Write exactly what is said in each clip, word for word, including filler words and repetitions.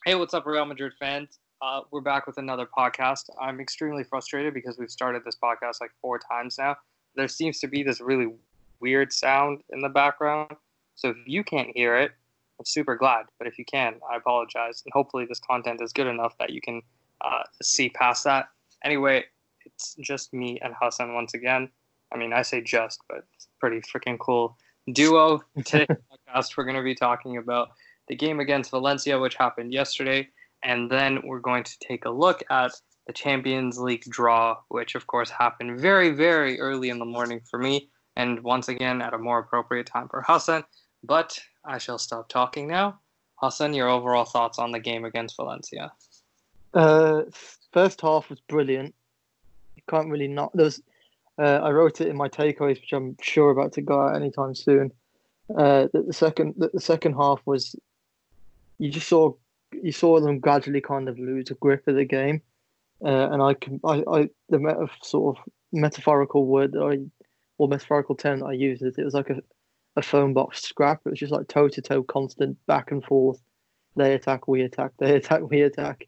Hey, what's up, Real Madrid fans? Uh, we're back with another podcast. I'm extremely frustrated because we've started this podcast like four times now. There seems to be this really weird sound in the background. So if you can't hear it, I'm super glad. But if you can, I apologize. And hopefully this content is good enough that you can uh, see past that. Anyway, it's just me and Hassan once again. I mean, I say just, but it's a pretty freaking cool duo. Today's podcast, we're going to be talking about the game against Valencia, which happened yesterday, and then we're going to take a look at the Champions League draw, which of course happened very, very early in the morning for me, and once again at a more appropriate time for Hassan. But I shall stop talking now. Hassan, your overall thoughts on the game against Valencia? Uh, first half was brilliant. You can't really not. There's, uh, I wrote it in my takeaways, which I'm sure about to go out anytime soon. Uh, the, the second, the, the second half was, you just saw, you saw them gradually kind of lose a grip of the game, uh, and I can, I, I, the meta, sort of metaphorical word that I, or metaphorical term that I used is it was like a, a phone box scrap. It was just like toe to toe, constant back and forth. They attack, we attack. They attack, we attack.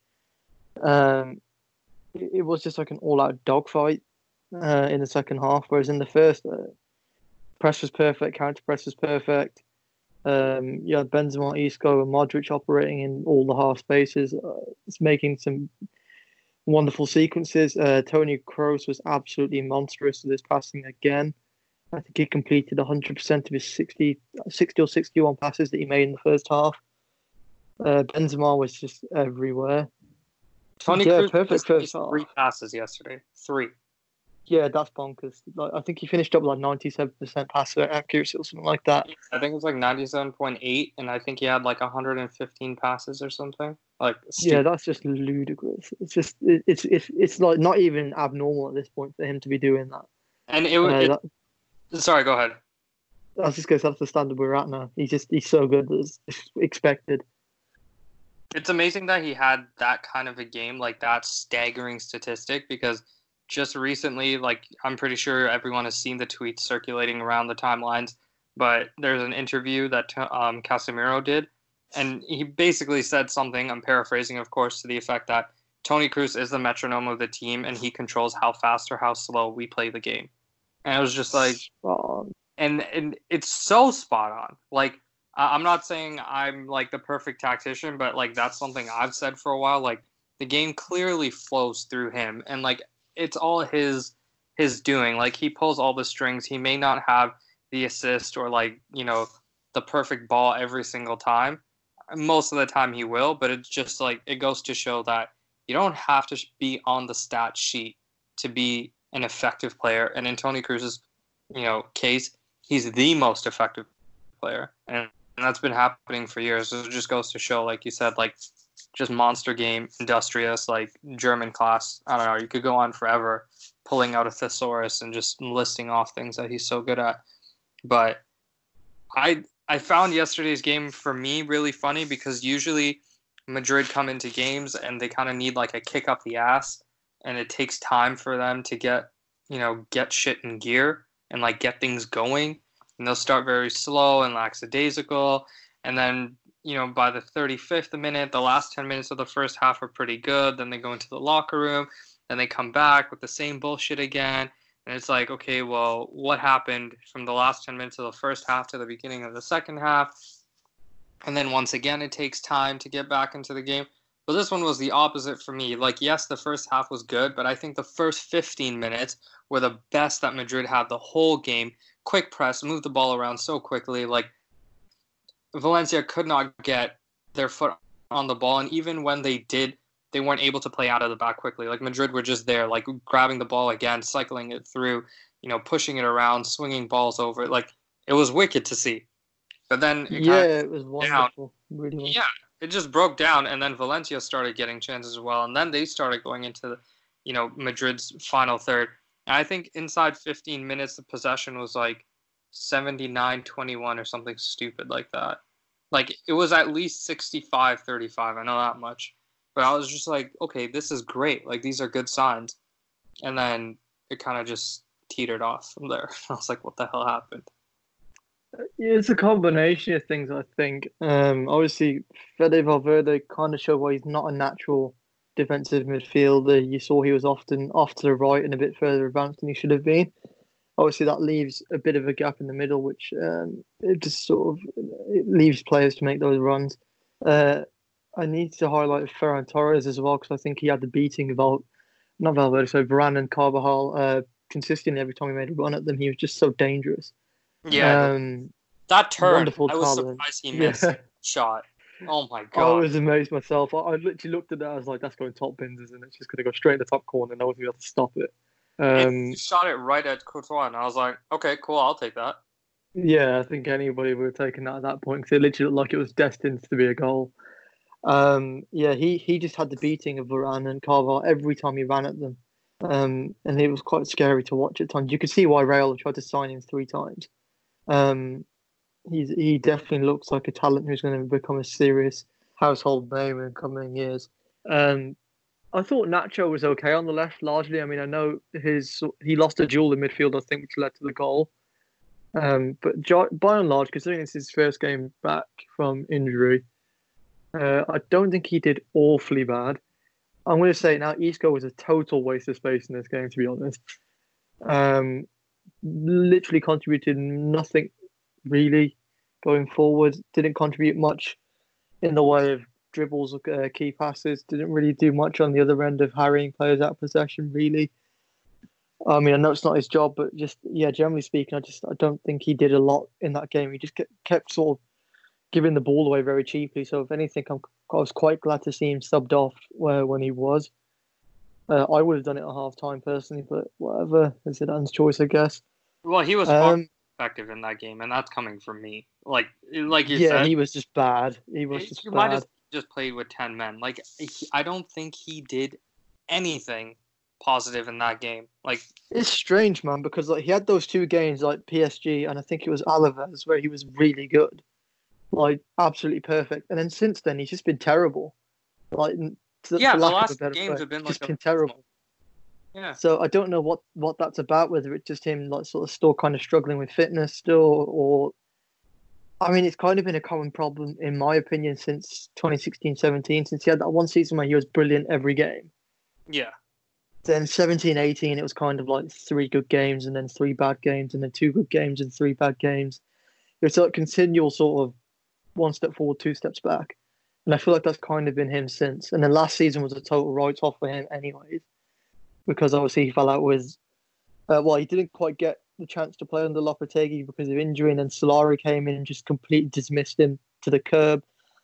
Um, it, it was just like an all-out dogfight uh, in the second half, whereas in the first, uh, press was perfect, counter press was perfect. Um, you had Benzema, Isco, and Modric operating in all the half spaces. Uh, it's making some wonderful sequences. Uh, Toni Kroos was absolutely monstrous with his passing again. I think he completed one hundred percent of his sixty, sixty or sixty-one passes that he made in the first half. Uh, Benzema was just everywhere. Toni yeah, Kroos perfect first half. Three passes yesterday. Three. Yeah, that's bonkers. Like, I think he finished up with like ninety-seven percent pass accuracy or something like that. I think it was like ninety-seven point eight, and I think he had like one hundred fifteen passes or something. Like, stupid. Yeah, that's just ludicrous. It's just it, it's it's it's like not even abnormal at this point for him to be doing that. And it, Uh, it that, sorry, go ahead. That's just because that's the standard we're at now. He's just he's so good as expected. It's amazing that he had that kind of a game, like that staggering statistic, because just recently, like I'm pretty sure everyone has seen the tweets circulating around the timelines, but there's an interview that um, Casemiro did, and he basically said something, I'm paraphrasing, of course, to the effect that Toni Kroos is the metronome of the team, and he controls how fast or how slow we play the game. And it was just like, um, and and it's so spot on. Like, I'm not saying I'm like the perfect tactician, but like that's something I've said for a while. Like the game clearly flows through him, and like it's all his his doing. Like he pulls all the strings. He may not have the assist or like you know the perfect ball every single time. Most of the time he will, but it's just like it goes to show that you don't have to be on the stat sheet to be an effective player. And in Toni Kroos's you know case, he's the most effective player, and And that's been happening for years. So it just goes to show, like you said, like just monster game, industrious, like German class. I don't know. You could go on forever pulling out a thesaurus and just listing off things that he's so good at. But I I found yesterday's game for me really funny because usually Madrid come into games and they kind of need like a kick up the ass, and it takes time for them to get you know get shit in gear and like get things going. And they'll start very slow and lackadaisical. And then, you know, by the thirty-fifth minute, the last ten minutes of the first half are pretty good. Then they go into the locker room. Then they come back with the same bullshit again. And it's like, okay, well, what happened from the last ten minutes of the first half to the beginning of the second half? And then once again, it takes time to get back into the game. But this one was the opposite for me. Like, yes, the first half was good, but I think the first fifteen minutes were the best that Madrid had the whole game. Quick press, move the ball around so quickly. Like, Valencia could not get their foot on the ball, and even when they did, they weren't able to play out of the back quickly. Like, Madrid were just there, like, grabbing the ball again, cycling it through, you know, pushing it around, swinging balls over. Like, it was wicked to see. But then it yeah, kind of it was wonderful. Really wonderful. yeah, it just broke down, and then Valencia started getting chances as well, and then they started going into, you know, Madrid's final third. And I think inside fifteen minutes, the possession was like seventy-nine twenty-one or something stupid like that. Like, it was at least sixty-five thirty-five. I know that much. But I was just like, okay, this is great. Like, these are good signs. And then it kind of just teetered off from there. I was like, what the hell happened? Yeah, it's a combination of things, I think. Um, obviously, Fede Valverde kind of showed why he's not a natural defensive midfielder. You saw he was often off to the right and a bit further advanced than he should have been. Obviously, that leaves a bit of a gap in the middle, which um, it just sort of it leaves players to make those runs. Uh, I need to highlight Ferran Torres as well because I think he had the beating of Val, not Valverde, so Varane and Carvajal uh, consistently every time he made a run at them. He was just so dangerous. Yeah, the, Um, that turn, Wonderful I was talent. surprised he Yeah, missed shot. Oh my I god. was amazed myself. I, I literally looked at that. I was like, "That's going top bins, isn't it? It's just going to go straight in the top corner. No one's going to be able to stop it." And Um, he shot it right at Courtois, and I was like, okay, cool, I'll take that. yeah, I think anybody would have taken that at that point because it literally looked like it was destined to be a goal. Um, yeah, he he just had the beating of Varane and Carvalho every time he ran at them, um, and it was quite scary to watch at times. You could see why Real tried to sign him three times. Um, he's he definitely looks like a talent who's going to become a serious household name in coming years. Um, I thought Nacho was okay on the left largely. I mean, I know his he lost a duel in midfield, I think, which led to the goal. Um, but jo- by and large, considering it's his first game back from injury, uh, I don't think he did awfully bad. I'm going to say now, Isco was a total waste of space in this game, to be honest. Um, Literally contributed nothing really going forward. Didn't contribute much in the way of dribbles or uh, key passes. Didn't really do much on the other end of harrying players out of possession, really. I mean, I know it's not his job, but just yeah, generally speaking, I just I don't think he did a lot in that game. He just kept, kept sort of giving the ball away very cheaply. So if anything, I'm, I was quite glad to see him subbed off where when he was. Uh, I would have done it at half time personally, but whatever. It's Zidane's choice, I guess. Well, he was far Um, effective in that game, and that's coming from me. Like, like you yeah, said, he was just bad. He was just you might bad. have just played with ten men. Like, he, I don't think he did anything positive in that game. Like, It's strange, man, because like he had those two games like P S G and I think it was Alaves where he was really good, like absolutely perfect. And then since then he's just been terrible, like to, yeah, for the lack of a last better games word, have been like just been abysmal. terrible. Yeah. So I don't know what what that's about. Whether it's just him like sort of still kind of struggling with fitness still, or I mean it's kind of been a common problem in my opinion since twenty sixteen seventeen, since he had that one season where he was brilliant every game. Yeah. Then seventeen eighteen, it was kind of like three good games and then three bad games and then two good games and three bad games. It was like continual sort of one step forward, two steps back. And I feel like that's kind of been him since. And then last season was a total write off for him, anyways, because obviously he fell out with, uh, well, he didn't quite get the chance to play under Lopetegui because of injury. And then Solari came in and just completely dismissed him to the curb.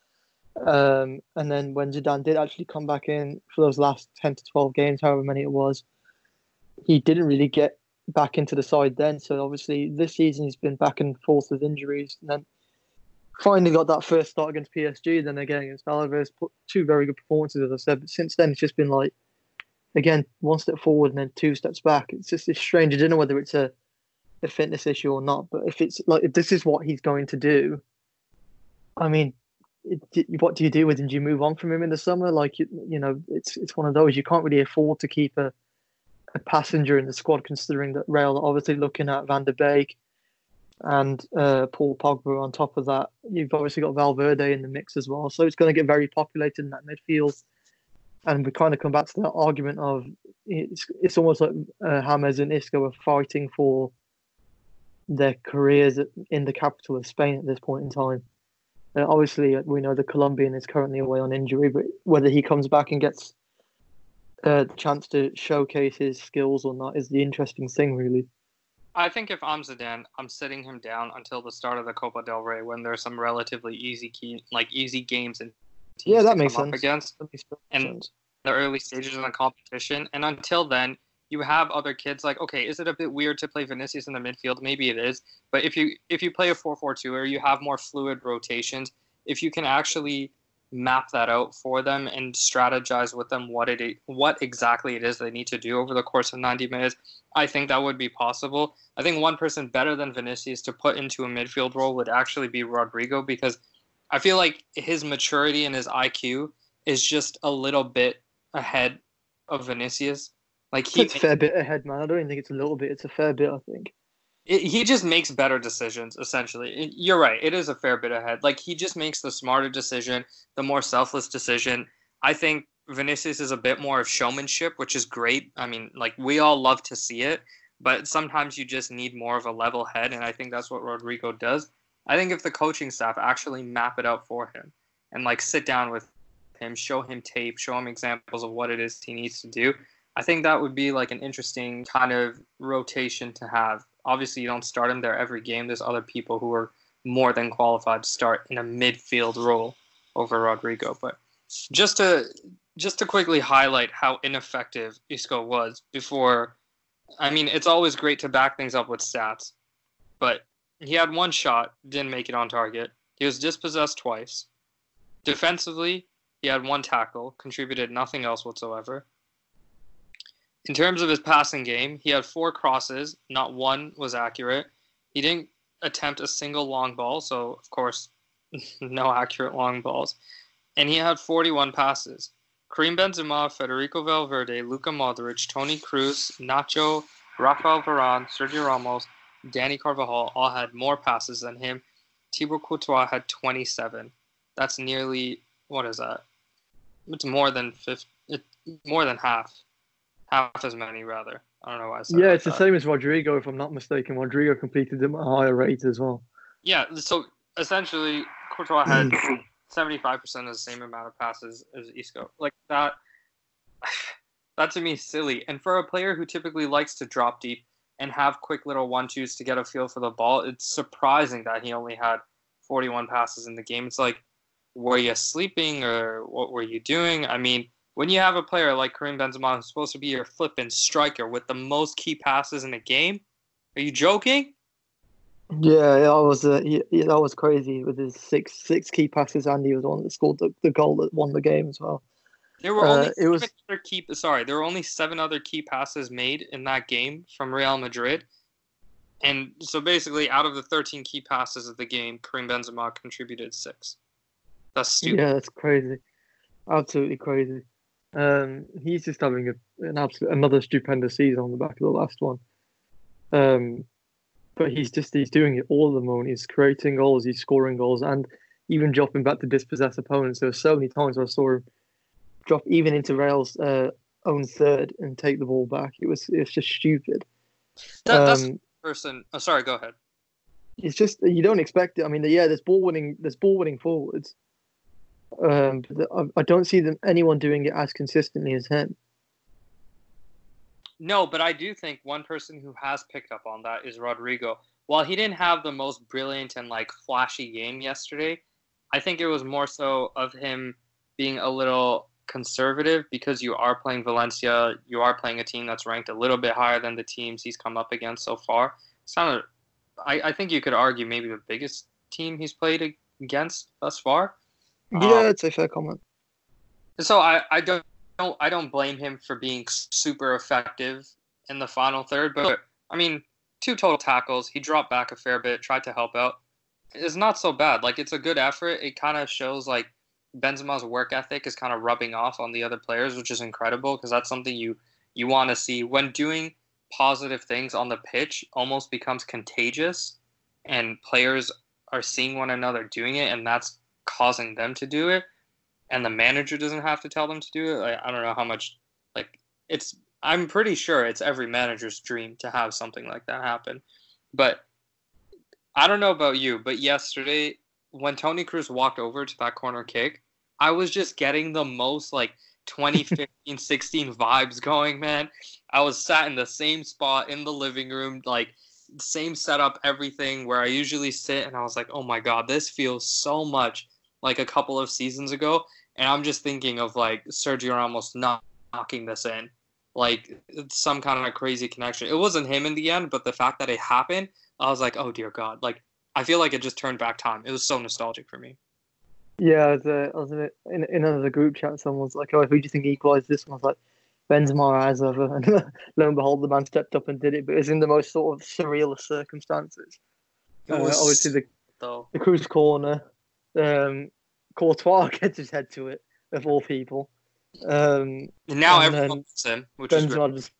Um, and then when Zidane did actually come back in for those last ten to twelve games, however many it was, he didn't really get back into the side then. So obviously this season he's been back and forth with injuries, and then finally got that first start against P S G. Then again against Alaves, put two very good performances, as I said. But since then, it's just been like again one step forward and then two steps back. It's just it's strange. I don't know whether it's a, a fitness issue or not, but if it's like if this is what he's going to do, I mean. It, what do you do with him? Do you move on from him in the summer? Like you, you know, it's it's one of those you can't really afford to keep a a passenger in the squad, considering that Real are obviously looking at Van der Beek and uh, Paul Pogba. On top of that, you've obviously got Valverde in the mix as well. So it's going to get very populated in that midfield. And we kind of come back to that argument of it's, it's almost like uh, James and Isco are fighting for their careers in the capital of Spain at this point in time. Uh, obviously, we know the Colombian is currently away on injury, but whether he comes back and gets uh, the chance to showcase his skills or not is the interesting thing, really. I think if I'm Zidane, I'm sitting him down until the start of the Copa del Rey when there's some relatively easy key, like easy games and teams Yeah, that to makes come up sense. against That makes in sense. the early stages of the competition. And until then, you have other kids like, okay, is it a bit weird to play Vinicius in the midfield? Maybe it is. But if you if you play a four four two or you have more fluid rotations, if you can actually map that out for them and strategize with them what it what exactly it is they need to do over the course of ninety minutes, I think that would be possible. I think one person better than Vinicius to put into a midfield role would actually be Rodrigo, because I feel like his maturity and his I Q is just a little bit ahead of Vinicius. Like he, It's a fair bit ahead, man. I don't even think it's a little bit. It's a fair bit, I think. it, he just makes better decisions. Essentially, It- you're right. It is a fair bit ahead. Like he just makes the smarter decision, the more selfless decision. I think Vinicius is a bit more of showmanship, which is great. I mean, like we all love to see it, but sometimes you just need more of a level head, and I think that's what Rodrigo does. I think if the coaching staff actually map it out for him and like sit down with him, show him tape, show him examples of what it is he needs to do, I think that would be like an interesting kind of rotation to have. Obviously, you don't start him there every game. There's other people who are more than qualified to start in a midfield role over Rodrigo. But just to just to quickly highlight how ineffective Isco was before, I mean, it's always great to back things up with stats, but he had one shot, didn't make it on target. He was dispossessed twice. Defensively, he had one tackle, contributed nothing else whatsoever. In terms of his passing game, he had four crosses, not one was accurate. He didn't attempt a single long ball, so of course, no accurate long balls. And he had forty-one passes. Karim Benzema, Federico Valverde, Luka Modric, Toni Kroos, Nacho, Rafael Varane, Sergio Ramos, Danny Carvajal all had more passes than him. Thibaut Courtois had twenty-seven. That's nearly, what is that? It's more than fifty, it, more than half. Half as many, rather. I don't know why I said Yeah, like it's that. the same as Rodrigo, if I'm not mistaken. Rodrigo completed them at a higher rate as well. Yeah, so essentially, Courtois had seventy-five percent of the same amount of passes as Isco. Like, that, that to me is silly. And for a player who typically likes to drop deep and have quick little one-twos to get a feel for the ball, it's surprising that he only had forty-one passes in the game. It's like, were you sleeping or what were you doing? I mean, when you have a player like Karim Benzema who's supposed to be your flipping striker with the most key passes in a game, are you joking? Yeah, that was uh, he, yeah, that was crazy with his six six key passes, and he was the one that scored the, the goal that won the game as well. There were Uh, only it was seven other key. Sorry, there were only seven other key passes made in that game from Real Madrid, and so basically, out of the thirteen key passes of the game, Karim Benzema contributed six. That's stupid. yeah, that's crazy, absolutely crazy. Um, he's just having a, an absolute another stupendous season on the back of the last one. Um, but he's just he's doing it all at the moment. He's creating goals, he's scoring goals, and even dropping back to dispossess opponents. There were so many times where I saw him drop even into Real's uh, own third and take the ball back. It was it's just stupid. That that's Um, person. Oh, sorry, go ahead. it's just you don't expect it. I mean, yeah, there's ball winning, there's ball winning forwards. Um, but I, I don't see them anyone doing it as consistently as him. No, but I do think one person who has picked up on that is Rodrigo. While he didn't have the most brilliant and like flashy game yesterday, I think it was more so of him being a little conservative because you are playing Valencia, you are playing a team that's ranked a little bit higher than the teams he's come up against so far. It's not a, I, I think you could argue maybe the biggest team he's played against thus far. Yeah, Um, it's a fair comment. so I, I don't I don't blame him for being super effective in the final third, but I mean, two total tackles. He dropped back a fair bit, tried to help out. It's not so bad. Like it's a good effort. It kind of shows like Benzema's work ethic is kind of rubbing off on the other players, which is incredible because that's something you you want to see when doing positive things on the pitch almost becomes contagious and players are seeing one another doing it and that's causing them to do it and the manager doesn't have to tell them to do it. Like, I don't know how much like it's I'm pretty sure it's every manager's dream to have something like that happen. But I don't know about you, but yesterday when Toni Kroos walked over to that corner kick, I was just getting the most like twenty fifteen sixteen vibes going, man. I was sat in the same spot in the living room, like same setup, everything where I usually sit, and I was like, oh my god, this feels so much like a couple of seasons ago. And I'm just thinking of like Sergio Ramos not knocking this in. Like it's some kind of crazy connection. It wasn't him in the end, but the fact that it happened, I was like, oh dear God. Like I feel like it just turned back time. It was so nostalgic for me. Yeah, I was, uh, I was in, a, in in another group chat. Someone was like, "Oh, who do you think equalised this one?" I was like, "Benzema has ever." And lo and behold, the man stepped up and did it. But it was in the most sort of surreal of circumstances. It Uh, was obviously, the though. the Cruz corner, um, Courtois gets his head to it of all people. Um, And now and everyone then loves him, which is great. Benzema just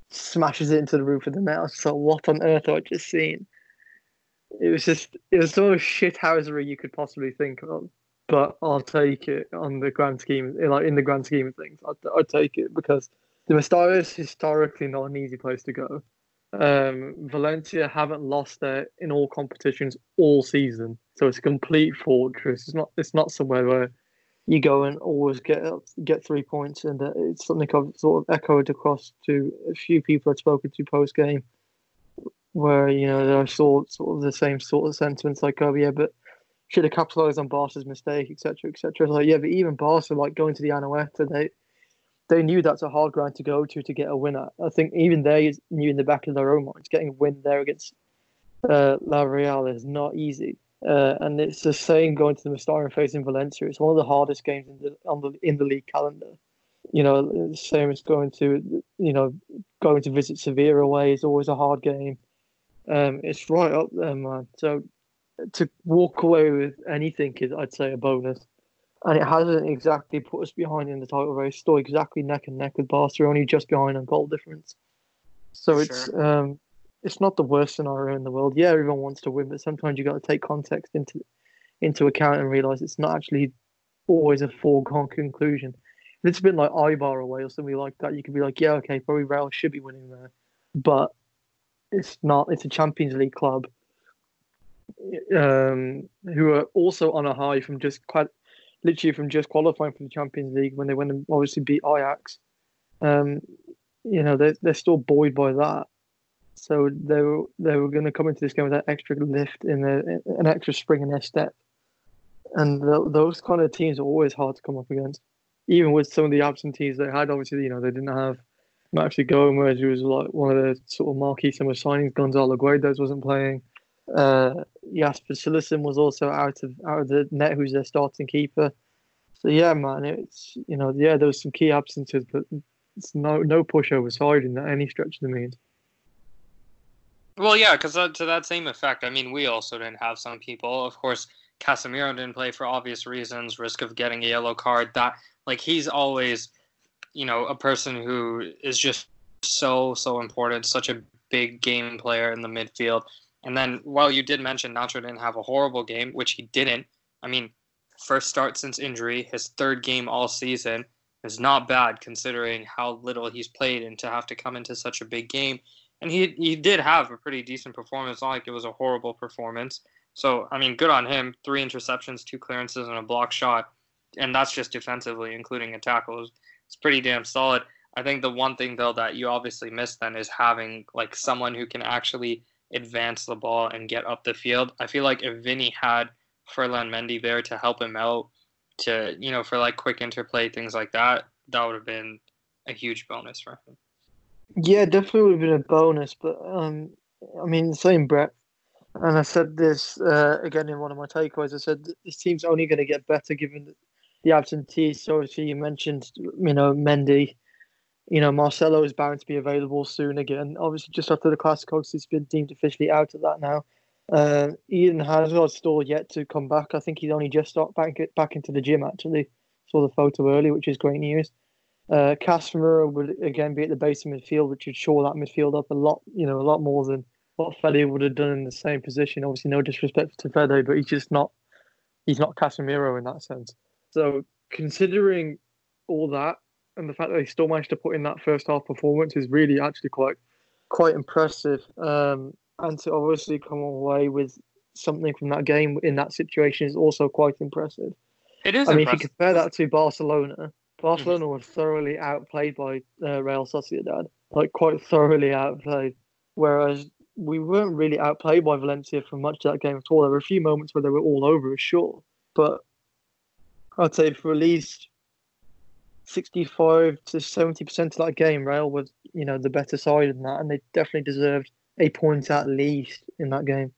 smashes it into the roof of the net. I was just like, what on earth have I just seen? It was just, it was the most shithousery you could possibly think of. But I'll take it on the grand scheme, like in the grand scheme of things. I'd, I'd take it because the Mestalla is historically not an easy place to go. Um, Valencia haven't lost there in all competitions all season, so it's a complete fortress. It's not, it's not somewhere where you go and always get get three points, and uh, it's something I've sort of echoed across to a few people I've spoken to post game, where you know I saw sort of the same sort of sentiments, like, oh yeah, but should have capitalized on Barca's mistake, et cetera, et cetera. Like, yeah, but even Barca, like going to the Anoeta, they they knew that's a hard ground to go to to get a win at. I think even they knew in the back of their own minds getting a win there against uh, La Real is not easy. Uh, and it's the same going to the Mestalla and facing Valencia. It's one of the hardest games in the on the in the league calendar. You know, the same as going to you know going to visit Sevilla away is always a hard game. Um, it's right up there, man. So to walk away with anything is, I'd say, a bonus. And it hasn't exactly put us behind in the title race. Still exactly neck and neck with Barca, only just behind on goal difference. So Sure. it's um, it's not the worst scenario in the world. Yeah, everyone wants to win, but sometimes you got to take context into into account and realize it's not actually always a foregone conclusion. If it's been like Eibar away or something like that, you could be like, yeah, okay, probably Real should be winning there, but it's not. It's a Champions League club um, who are also on a high from just quite literally from just qualifying for the Champions League when they went and obviously beat Ajax. Um, you know, they're, they're still buoyed by that. So they were they were going to come into this game with that extra lift in their an extra spring in their step, and the, those kind of teams are always hard to come up against. Even with some of the absentees they had, obviously, you know, they didn't have Maxi Gomez, who was like one of the sort of marquee summer signings. Gonzalo Guedes wasn't playing. Uh, Jasper Cillessen was also out of out of the net, who's their starting keeper. So yeah, man, it's you know yeah, there was some key absences, but it's no no pushover side in any stretch of the means. Well, yeah, because uh, to that same effect, I mean, we also didn't have some people. Of course, Casemiro didn't play for obvious reasons, risk of getting a yellow card. That like he's always, you know, a person who is just so so important, such a big game player in the midfield. And then, while you did mention Nacho didn't have a horrible game, which he didn't. I mean, first start since injury, his third game all season is not bad considering how little he's played, and to have to come into such a big game. And he he did have a pretty decent performance. Not like it was a horrible performance. So, I mean, good on him. Three interceptions, two clearances, and a block shot. And that's just defensively, including a tackle. It's, it's pretty damn solid. I think the one thing, though, that you obviously missed then is having, like, someone who can actually advance the ball and get up the field. I feel like if Vinny had Ferland Mendy there to help him out, to, you know, for, like, quick interplay, things like that, that would have been a huge bonus for him. Yeah, definitely would have been a bonus, but um, I mean, the same breadth. And I said this uh, again in one of my takeaways. I said this team's only going to get better given the absentees. So obviously you mentioned, you know, Mendy. You know, Marcelo is bound to be available soon again. Obviously, just after the Clasico, he's been deemed officially out of that now. Uh, Eden Hazard's still yet to come back. I think he's only just started back back into the gym. Actually, saw the photo early, which is great news. Uh, Casemiro would again be at the base of midfield, which would shore that midfield up a lot, you know, a lot more than what Fede would have done in the same position. Obviously, no disrespect to Fede, but he's just not, he's not Casemiro in that sense. So, considering all that and the fact that he still managed to put in that first half performance is really actually quite, quite impressive. Um, and to obviously come away with something from that game in that situation is also quite impressive. It is. I mean, impressive. if you compare that to Barcelona. Barcelona were thoroughly outplayed by uh, Real Sociedad, like quite thoroughly outplayed. Whereas we weren't really outplayed by Valencia for much of that game at all. There were a few moments where they were all over us, sure, but I'd say for at least sixty-five to seventy percent of that game, Real was, you know, the better side in that, and they definitely deserved a point at least in that game.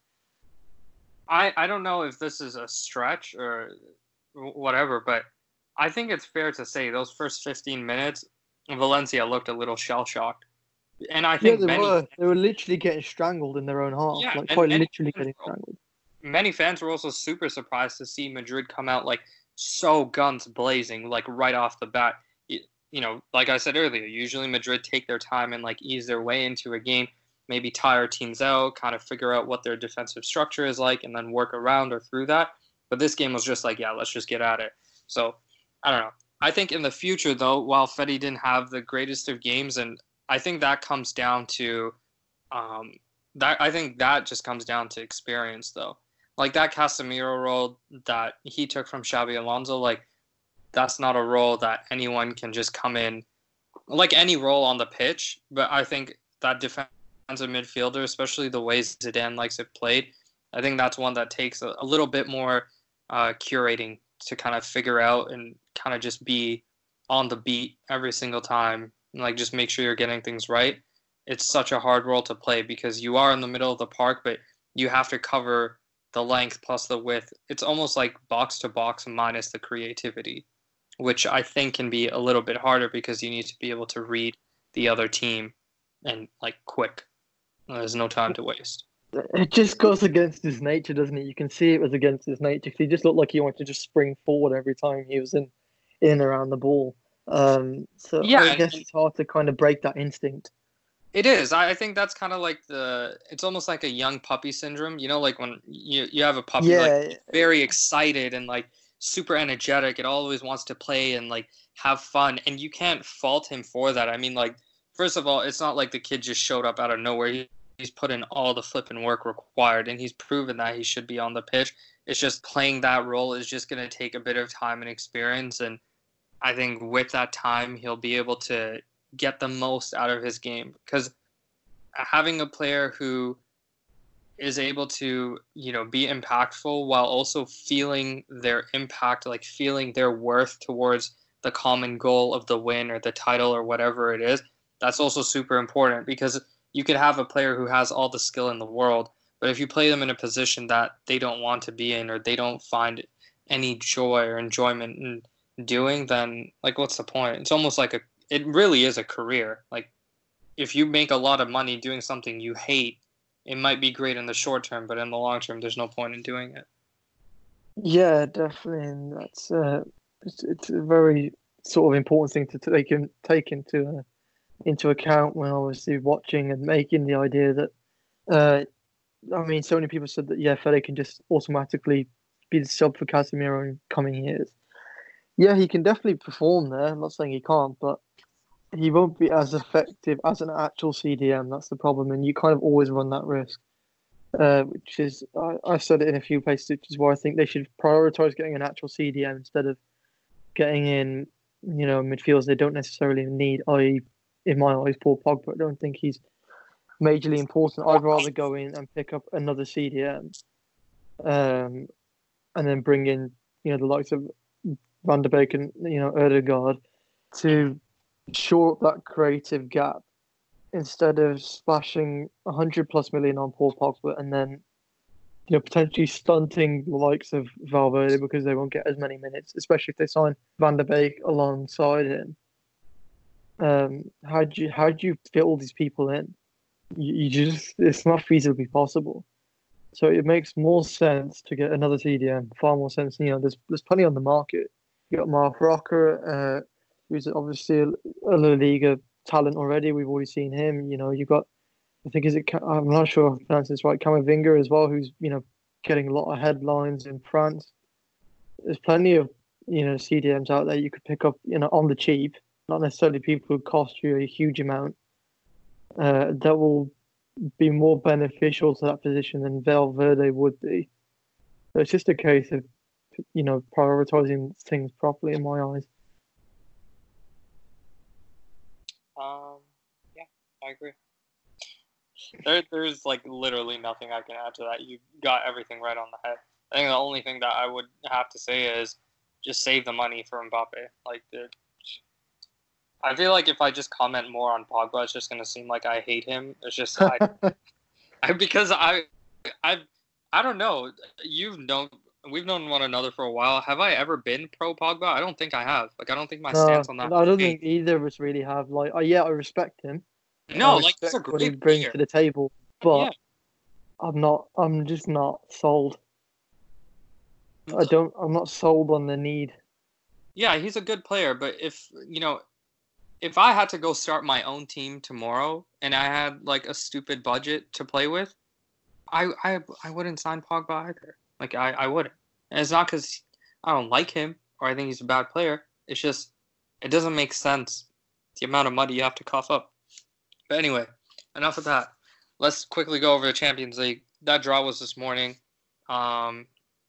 I I don't know if this is a stretch or whatever, but I think it's fair to say those first fifteen minutes, Valencia looked a little shell-shocked. And I think yeah, they many, were. They were literally getting strangled in their own half. yeah, like and quite many literally fans getting were- strangled. many fans were also super surprised to see Madrid come out like so guns blazing, like right off the bat. you know, like I said earlier, usually Madrid take their time and like ease their way into a game, maybe tire teams out, kind of figure out what their defensive structure is like, and then work around or through that. But this game was just like, yeah, let's just get at it. So I don't know. I think in the future, though, while Fede didn't have the greatest of games, and I think that comes down to um, that. I think that just comes down to experience, though. Like that Casemiro role that he took from Xabi Alonso, like that's not a role that anyone can just come in, like any role on the pitch. But I think that defensive midfielder, especially the way Zidane likes it played, I think that's one that takes a, a little bit more uh, curating to kind of figure out and kind of just be on the beat every single time. And like just make sure you're getting things right. It's such a hard role to play because you are in the middle of the park, but you have to cover the length plus the width. It's almost like box to box minus the creativity, which I think can be a little bit harder because you need to be able to read the other team and like quick. There's no time to waste. It just goes against his nature, doesn't it? You can see it was against his nature because he just looked like he wanted to just spring forward every time he was in, in and around the ball. Um, so yeah, I guess it's hard to kind of break that instinct. It is. I think that's kind of like the. It's almost like a young puppy syndrome. You know, like when you you have a puppy, yeah. like very excited and like super energetic. It always wants to play and like have fun, and you can't fault him for that. I mean, like first of all, it's not like the kid just showed up out of nowhere. He, he's put in all the flipping work required, and he's proven that he should be on the pitch. It's just playing that role is just going to take a bit of time and experience, and I think with that time, he'll be able to get the most out of his game, because having a player who is able to, you know, be impactful while also feeling their impact, like feeling their worth towards the common goal of the win or the title or whatever it is, that's also super important, because you could have a player who has all the skill in the world, but if you play them in a position that they don't want to be in or they don't find any joy or enjoyment in doing, then like what's the point? It's almost like a It really is a career. Like, if you make a lot of money doing something you hate, it might be great in the short term, but in the long term, there's no point in doing it. Yeah, definitely. And that's uh, it's, it's a very sort of important thing to take in, take into uh, into account when obviously watching and making the idea that. Uh, I mean, so many people said that yeah, Fede can just automatically be the sub for Casemiro in coming years. Yeah, he can definitely perform there. I'm not saying he can't, but he won't be as effective as an actual C D M. That's the problem, and you kind of always run that risk. Uh, which is, I, I've said it in a few places, which is why I think they should prioritize getting an actual C D M instead of getting in, you know, midfielders they don't necessarily need. that is, in my eyes, Paul Pogba. I don't think he's majorly important. I'd rather go in and pick up another C D M, um, and then bring in, you know, the likes of Van der Beek and, you know, Ødegaard to shore up that creative gap instead of splashing a hundred plus million on Paul Pogba and then, you know, potentially stunting the likes of Valverde because they won't get as many minutes, especially if they sign Van der Beek alongside him. Um, how do you how do you fit all these people in? You, you just it's not feasibly possible. So it makes more sense to get another C D M. Far more sense. You know, there's there's plenty on the market. You got Mark Rocker, uh, who's obviously a, a La Liga talent already. We've already seen him. You know, you got, I think is it? I'm not sure if I pronounced this right. Camavinga as well, who's, you know, getting a lot of headlines in France. There's plenty of, you know, C D Ms out there you could pick up, you know, on the cheap. Not necessarily people who cost you a huge amount. Uh, that will be more beneficial to that position than Valverde would be. So it's just a case of, you know, prioritizing things properly in my eyes. Um, yeah, I agree. There, there's like literally nothing I can add to that. You got everything right on the head. I think the only thing that I would have to say is just save the money for Mbappe. Like, the, I feel like if I just comment more on Pogba, it's just gonna seem like I hate him. It's just I, I because I, I, I don't know. You've known. We've known one another for a while. Have I ever been pro Pogba? I don't think I have. Like, I don't think my no, stance on that. I don't think either of us really have. Like, oh, yeah, I respect him. No, I like it's a respect what he great brings player. to the table, but Yeah. I'm not. I'm just not sold. I don't. I'm not sold on the need. Yeah, he's a good player, but if you know, if I had to go start my own team tomorrow and I had like a stupid budget to play with, I I, I wouldn't sign Pogba either. Like I, I wouldn't. And it's not because I don't like him or I think he's a bad player. It's just it doesn't make sense the amount of money you have to cough up. But anyway, enough of that. Let's quickly go over the Champions League. That draw was this morning. Um,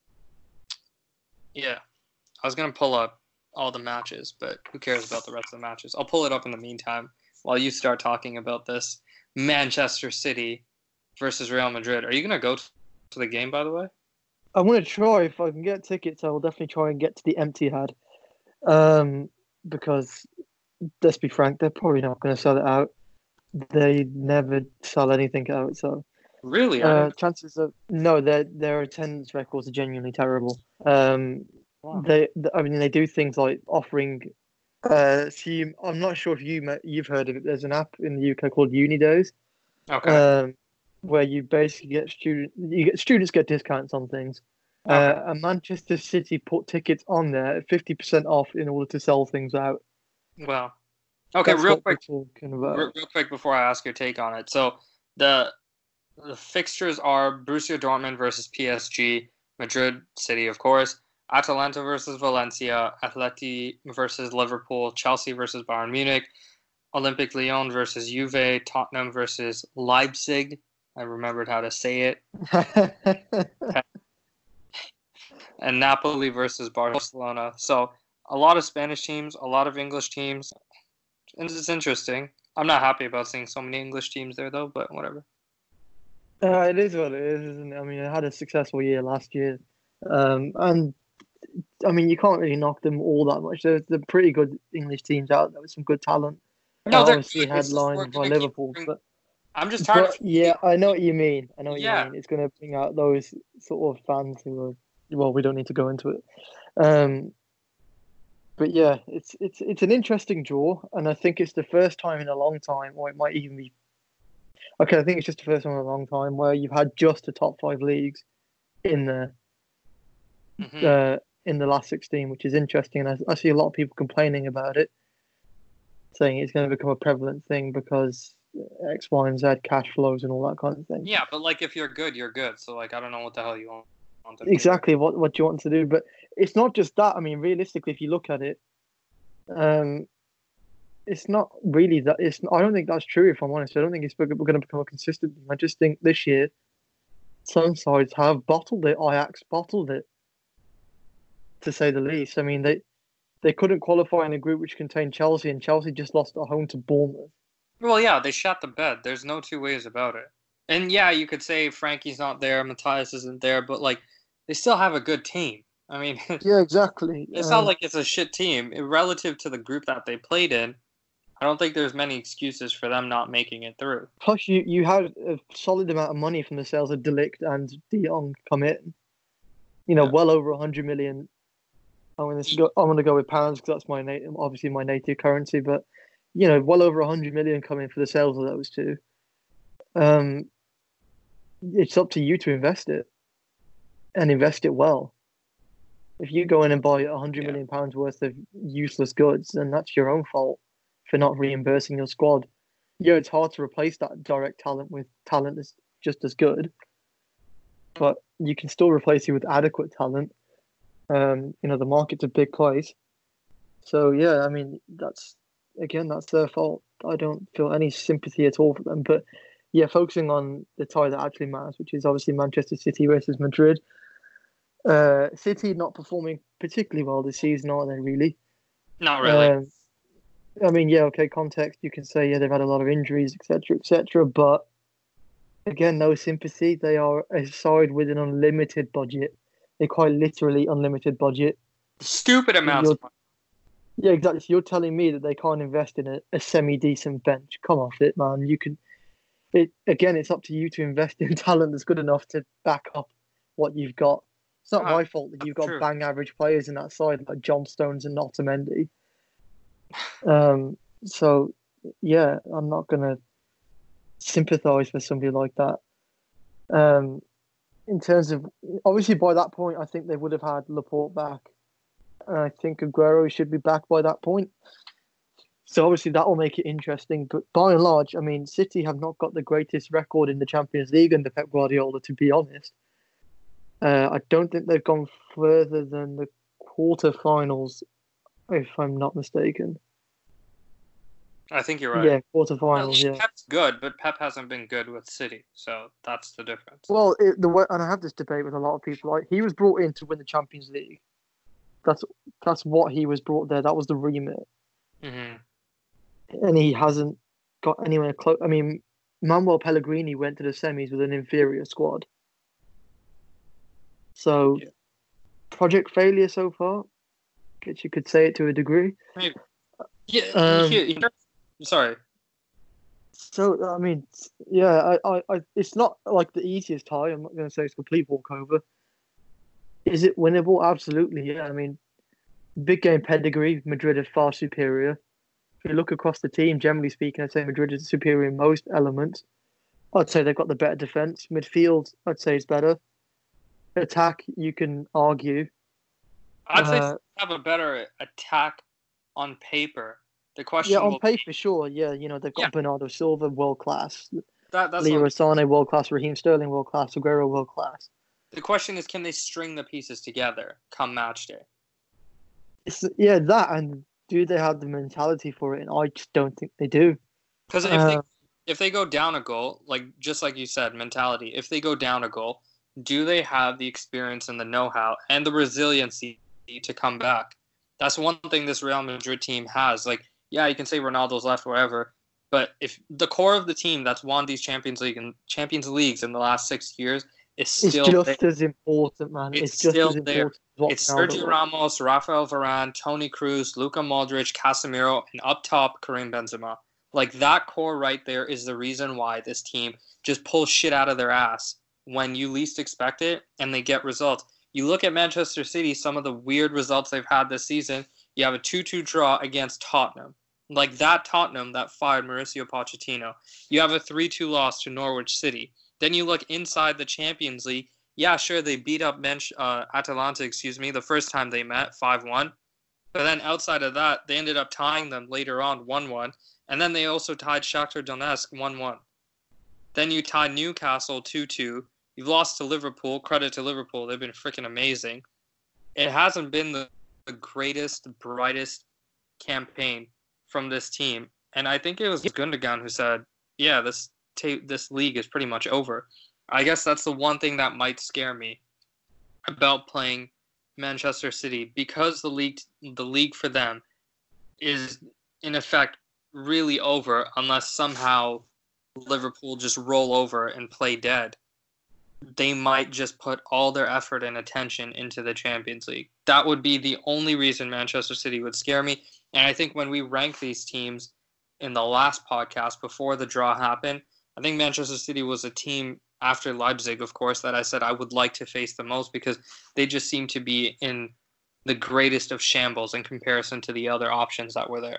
yeah, I was gonna pull up all the matches, but who cares about the rest of the matches? I'll pull it up in the meantime while you start talking about this Manchester City versus Real Madrid. Are you gonna go to the game, by the way? I want to try. If I can get tickets, I will definitely try and get to the Etihad. Um, because let's be frank, they're probably not going to sell it out. They never sell anything out. So really, uh, chances of no, their their attendance records are genuinely terrible. Um, wow. they, I mean, they do things like offering. Uh, see, I'm not sure if you you've heard of it. There's an app in the U K called Unidays. Okay. Um, where you basically get student, you get students get discounts on things. Okay. Uh, and Manchester City put tickets on there at fifty percent off in order to sell things out. Well, okay, That's real quick, real, real quick before I ask your take on it. So the the fixtures are Borussia Dortmund versus P S G, Madrid City, of course, Atalanta versus Valencia, Atleti versus Liverpool, Chelsea versus Bayern Munich, Olympique Lyon versus Juve, Tottenham versus Leipzig. I remembered how to say it. And Napoli versus Barcelona. So a lot of Spanish teams, a lot of English teams. And it's interesting. I'm not happy about seeing so many English teams there, though, but whatever. Uh, it is what it is, isn't it? I mean, it had a successful year last year. Um, and, I mean, you can't really knock them all that much. There's the pretty good English teams out there with some good talent. No, uh, they're obviously good. headlined by Liverpool. But I'm just tired but, of... Yeah, I know what you mean. I know what yeah. you mean. It's going to bring out those sort of fans who are... Well, we don't need to go into it. Um, but yeah, it's it's it's an interesting draw, and I think it's the first time in a long time, or it might even be. Okay, I think it's just the first time in a long time where you've had just the top five leagues in the mm-hmm. uh, in the last sixteen, which is interesting, and I, I see a lot of people complaining about it, saying it's going to become a prevalent thing because X, Y, and Z cash flows and all that kind of thing. Yeah, but like if you're good, you're good. So like I don't know what the hell you want. Exactly what what you want to do, but it's not just that. I mean, realistically, if you look at it, um, it's not really that. It's I don't think that's true. If I'm honest, I don't think it's we're going to become a consistent thing. I just think this year, some sides have bottled it. Ajax bottled it, to say the least. I mean, they they couldn't qualify in a group which contained Chelsea, and Chelsea just lost at home to Bournemouth. Well, yeah, they shot the bed. There's no two ways about it. And yeah, you could say Frankie's not there, Matthias isn't there, but like they still have a good team. I mean, yeah, exactly. It's um, not like it's a shit team relative to the group that they played in. I don't think there's many excuses for them not making it through. Plus, you, you had a solid amount of money from the sales of De Ligt and De Jong come in. You know, yeah. well over a hundred million. I'm going to go. I'm going to go with pounds because that's my native, obviously my native currency. But you know, well over a hundred million coming for the sales of those two. Um, it's up to you to invest it, and invest it well. If you go in and buy a hundred yeah. million pounds worth of useless goods, then that's your own fault for not reimbursing your squad. Yeah, it's hard to replace that direct talent with talent that's just as good, but you can still replace it with adequate talent. Um, you know, the market's a big place. So, yeah, I mean, that's, again, that's their fault. I don't feel any sympathy at all for them. But, yeah, focusing on the tie that actually matters, which is obviously Manchester City versus Madrid. Uh, City not performing particularly well this season, are they, really? Not really. Um, I mean, yeah, okay, context, you can say, yeah, they've had a lot of injuries, et cetera, et cetera. But, again, no sympathy. They are a side with an unlimited budget. They quite literally unlimited budget. Stupid amounts of money. Yeah, exactly. So you're telling me that they can't invest in a, a semi-decent bench. Come off it, man. You can. It again, it's up to you to invest in talent that's good enough to back up what you've got. It's not uh, my fault that you've got true. bang average players in that side like John Stones and Otamendi. Um. So, yeah, I'm not gonna sympathise for somebody like that. Um. In terms of, obviously by that point, I think they would have had Laporte back. And I think Aguero should be back by that point. So obviously that will make it interesting. But by and large, I mean, City have not got the greatest record in the Champions League under Pep Guardiola, to be honest. Uh, I don't think they've gone further than the quarterfinals, if I'm not mistaken. I think you're right. Yeah, quarterfinals. Well, Yeah. Pep's good, but Pep hasn't been good with City, so that's the difference. Well, it, the way, and I have this debate with a lot of people. Like, he was brought in to win the Champions League. That's that's what he was brought there. That was the remit, Mm-hmm. and he hasn't got anywhere close. I mean, Manuel Pellegrini went to the semis with an inferior squad. So, Yeah. project failure so far. Guess you could say it to a degree. Maybe. Yeah. Um, here, here- sorry. So I mean, yeah, I, I, I, it's not like the easiest tie. I'm not going to say it's a complete walkover. Is it winnable? Absolutely, yeah. I mean, big game pedigree, Madrid are far superior. If you look across the team, generally speaking, I'd say Madrid is superior in most elements. I'd say they've got the better defense. Midfield, I'd say is better. Attack, you can argue. I'd say Uh, they have a better attack on paper. The question Yeah, on will paper, sure. Yeah, you know, they've got Yeah. Bernardo Silva, world class. that that's Leroy what, Sané, world class. Raheem Sterling, world class. Aguero, world class. the question is, can they string the pieces together come match day? It's, yeah, that, and do they have the mentality for it? And I just don't think they do. Because if they Uh, if they go down a goal, like just like you said, mentality. If they go down a goal, do they have the experience and the know-how and the resiliency to come back? That's one thing this Real Madrid team has. Like, yeah, you can say Ronaldo's left, whatever, but if the core of the team that's won these Champions League and Champions Leagues in the last six years is it's still there. just as important, man. It's It's, just still as there. important as what It's Ronaldo Sergio was. Ramos, Rafael Varane, Toni Kroos, Luka Modric, Casemiro, and up top Karim Benzema. Like, that core right there is the reason why this team just pulls shit out of their ass when you least expect it and they get results. You look at Manchester City, some of the weird results they've had this season. You have a two two draw against Tottenham. Like that Tottenham that fired Mauricio Pochettino. You have a three two loss to Norwich City. Then you look inside the Champions League. Yeah, sure, they beat up Mench, uh, Atalanta, excuse me, the first time they met, five one. But then outside of that, they ended up tying them later on, one one. And then they also tied Shakhtar Donetsk one one. Then you tied Newcastle two two. You've lost to Liverpool. Credit to Liverpool. They've been freaking amazing. It hasn't been the, the greatest, brightest campaign from this team. And I think it was Gundogan who said, yeah, this ta- this league is pretty much over. I guess that's the one thing that might scare me about playing Manchester City, because the league the league for them is in effect really over unless somehow Liverpool just roll over and play dead. They might just put all their effort and attention into the Champions League. That would be the only reason Manchester City would scare me. And I think when we rank these teams in the last podcast before the draw happened, I think Manchester City was a team after Leipzig, of course, that I said I would like to face the most because they just seem to be in the greatest of shambles in comparison to the other options that were there.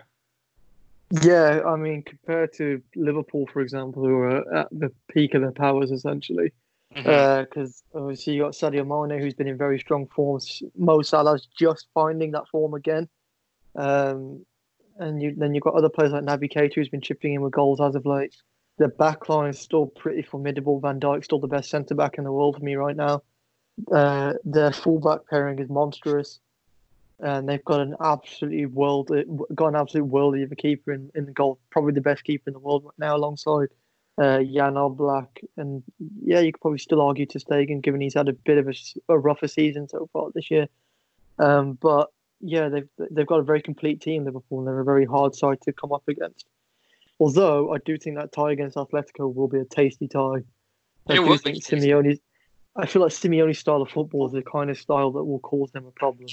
Yeah, I mean, compared to Liverpool, for example, who are at the peak of their powers, essentially. Because mm-hmm. uh, obviously you got Sadio Mane, who's been in very strong form. Mo Salah's just finding that form again. Um, and you, then you've got other players like Naby Keita, who's been chipping in with goals as of late. The back line is still pretty formidable. Van Dijk's still the best centre-back in the world for me right now. Uh, their full-back pairing is monstrous. And they've got an absolutely world, got an absolute worldie of a keeper in, in the goal. Probably the best keeper in the world right now, alongside uh, Jan Oblak. And yeah, you could probably still argue ter Stegen, given he's had a bit of a, a rougher season so far this year. Um, but yeah, they've they've got a very complete team, Liverpool, and they're a very hard side to come up against. Although I do think that tie against Atletico will be a tasty tie. I it do will think be tasty. Simeone. I feel like Simeone's style of football is the kind of style that will cause them a problem.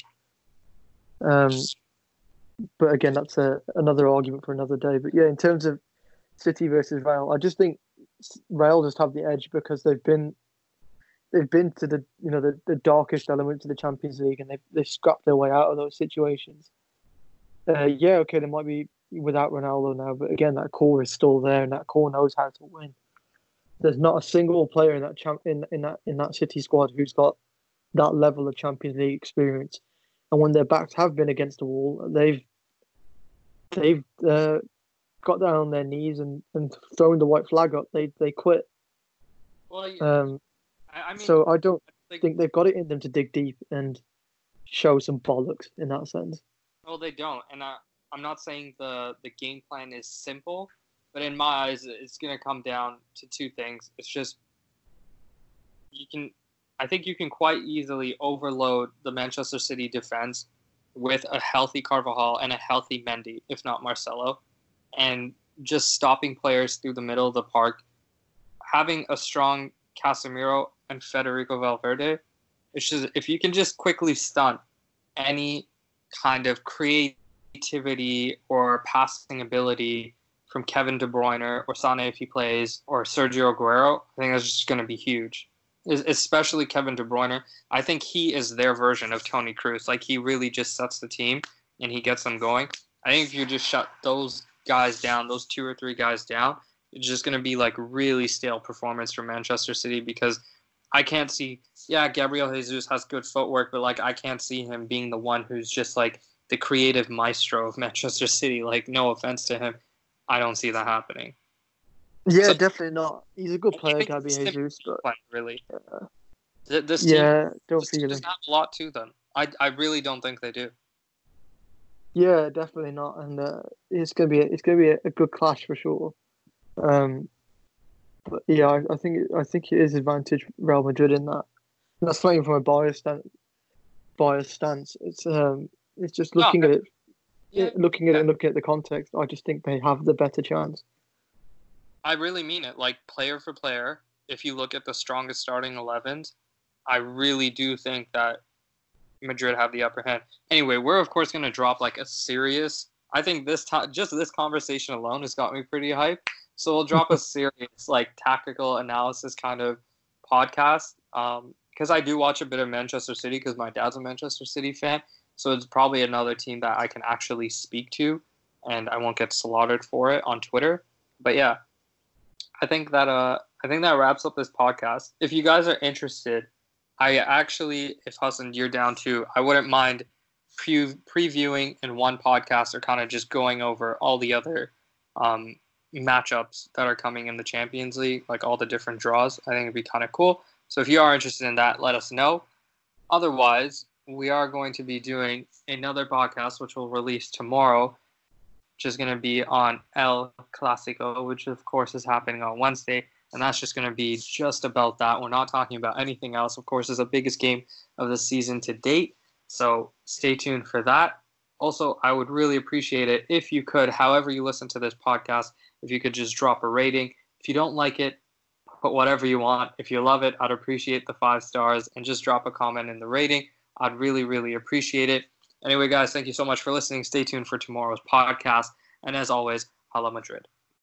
Um, but again, that's a, another argument for another day. But yeah, in terms of City versus Real, I just think Real just have the edge because they've been they've been to the you know the, the darkest elements of the Champions League, and they've they've scrapped their way out of those situations. Uh, yeah, okay, they might be without Ronaldo now, but again, that core is still there, and that core knows how to win. There's not a single player in that champ in, in that in that City squad who's got that level of Champions League experience. And when their backs have been against the wall, they've they've uh, got down on their knees and, and thrown the white flag up. They they quit. Well, yeah, Um, I, I mean, so I don't like, think they've got it in them to dig deep and show some bollocks in that sense. well, they don't, and I, I'm not saying the the game plan is simple, but in my eyes, it's gonna come down to two things. It's just you can, I think you can quite easily overload the Manchester City defense with a healthy Carvajal and a healthy Mendy, if not Marcelo, and just stopping players through the middle of the park, having a strong Casemiro and Federico Valverde. It's just if you can just quickly stunt any kind of creativity or passing ability from Kevin De Bruyne or Sané if he plays or Sergio Aguero, I think that's just going to be huge. Especially Kevin De Bruyne. I think he is their version of Toni Kroos. Like, he really just sets the team and he gets them going. I think if you just shut those guys down, those two or three guys down, it's just going to be like really stale performance from Manchester City because I can't see, yeah, Gabriel Jesus has good footwork, but like I can't see him being the one who's just like the creative maestro of Manchester City. Like, no offense to him, I don't see that happening. Yeah, So, definitely not. He's a good player, Gabriel Jesus, but plan, really, uh, Th- this yeah, team, don't this feel team it. doesn't have a lot to them. I, I really don't think they do. Yeah, definitely not, and uh, it's gonna be a, it's gonna be a, a good clash for sure. Um, but yeah, I, I think I think it is advantage Real Madrid in that. And that's not even from a biased stance. Biased stance. It's um, it's just No, looking at it, yeah, looking at yeah. it, and looking at the context. I just think they have the better chance. I really mean it. Like, player for player, if you look at the strongest starting elevens, I really do think that Madrid have the upper hand. Anyway, we're of course going to drop like a serious. I think this time, just this conversation alone has got me pretty hyped. So we'll drop a serious, like, tactical analysis kind of podcast. Um, because I do watch a bit of Manchester City because my dad's a Manchester City fan. So it's probably another team that I can actually speak to, and I won't get slaughtered for it on Twitter. But yeah, I think that uh, I think that wraps up this podcast. If you guys are interested, I actually, if Hassan, you're down too, I wouldn't mind pre- previewing in one podcast or kind of just going over all the other um, matchups that are coming in the Champions League, like all the different draws. I think it'd be kind of cool. So if you are interested in that, let us know. Otherwise, we are going to be doing another podcast, which will release tomorrow, which is going to be on El Clasico, which of course is happening on Wednesday. And that's just going to be just about that. We're not talking about anything else. Of course, it's the biggest game of the season to date. So stay tuned for that. Also, I would really appreciate it if you could, however you listen to this podcast, if you could just drop a rating. If you don't like it, put whatever you want. If you love it, I'd appreciate the five stars and just drop a comment in the rating. I'd really, really appreciate it. Anyway, guys, thank you so much for listening. Stay tuned for tomorrow's podcast. And as always, Hala Madrid.